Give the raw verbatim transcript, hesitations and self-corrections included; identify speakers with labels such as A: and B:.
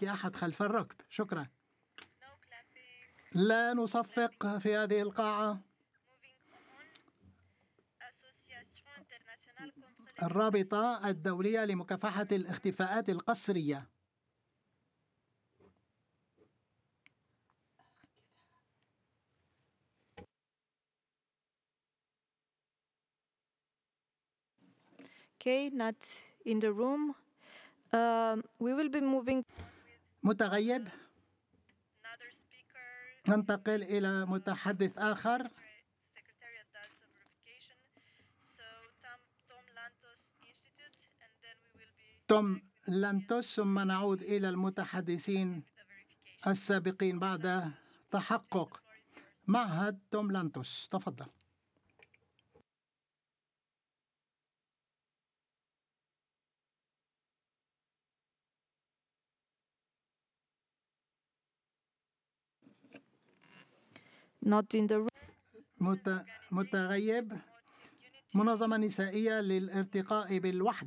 A: هناك أحد خلف الركب. شكرا. لا نصفق في هذه القاعة. الرابطة الدولية لمكافحة الاختفاءات القسرية.
B: Okay, not in the room. Um, we will be moving.
A: متغيب. ننتقل إلى متحدث آخر. توم لانتوس، ثم نعود إلى المتحدثين السابقين بعد تحقق. معهد توم لانتوس، تفضل.
B: Not in the room.
A: مت... متغيب. منظمة نسائية للارتقاء بالوحدة.